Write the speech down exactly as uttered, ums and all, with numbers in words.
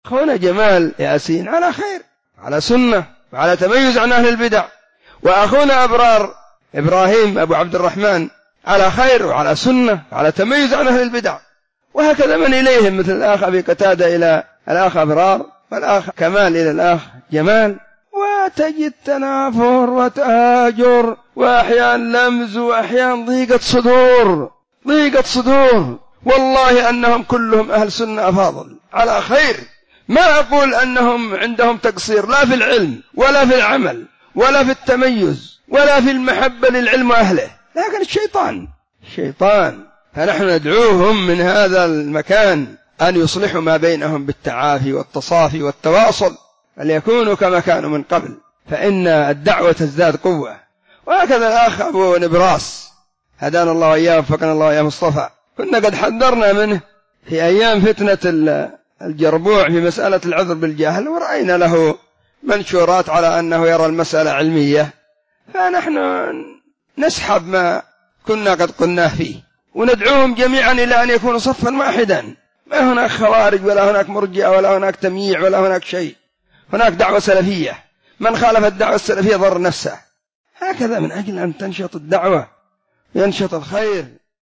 أخونا جمال ياسين على خير، على سنة، وعلى تميز عن أهل البدع. وأخونا أبرار إبراهيم أبو عبد الرحمن على خير وعلى سنة وعلى تميز عن أهل البدع. وهكذا من إليهم، مثل الأخ أبي قتادة إلى الأخ أبرار، والأخ كمال إلى الأخ جمال. وتجد تنافر وتهاجر، وأحيانا لمز، وأحيانا ضيقة صدور ضيقة صدور والله أنهم كلهم أهل سنة أفاضل على خير. ما أقول أنهم عندهم تقصير لا في العلم ولا في العمل ولا في التميز ولا في المحبة للعلم وأهله، لكن الشيطان الشيطان فنحن ندعوهم من هذا المكان أن يصلحوا ما بينهم بالتعافي والتصافي والتواصل، ليكونوا كما كانوا من قبل، فإن الدعوة تزداد قوة. وهكذا الأخ أبو نبراس هدانا الله وإياه وفقنا الله وإياه مصطفى، كنا قد حذرنا منه في أيام فتنة الجربوع في مسألة العذر بالجهل، ورأينا له منشورات على أنه يرى المسألة علمية، فنحن نسحب ما كنا قد قلناه فيه، وندعوهم جميعا إلى أن يكونوا صفا واحدا، ما هناك خوارج ولا هناك مرجئة ولا هناك تمييع ولا هناك شيء، هناك دعوة سلفية، من خالف الدعوة السلفية ضر نفسه. هكذا من أجل أن تنشط الدعوة ينشط الخير.